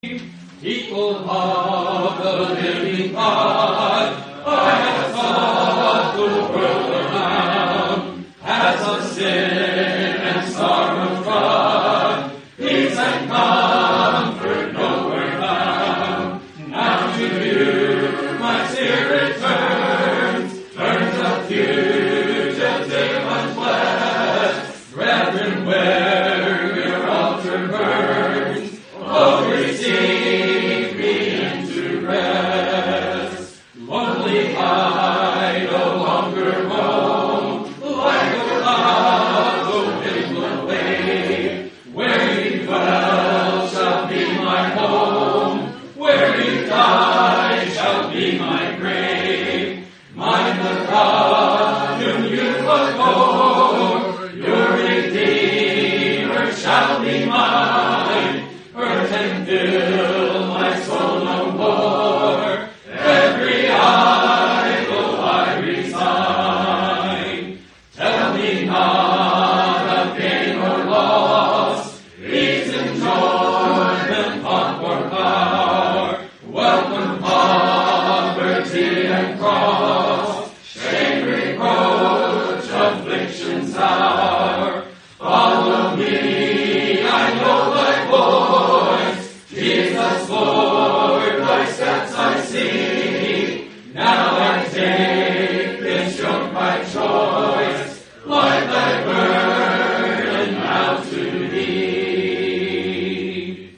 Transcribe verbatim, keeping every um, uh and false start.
People of the living God, I have sought the world around, as of sin and sorrow trod, peace and comfort nowhere found. Now to you my spirit turns, turns a fugitive unblessed. Brethren, where your altar burns, oh, receive me into rest. Lonely I no longer roam, like a cloud the wind will away. Where you dwell shall be my home, where you die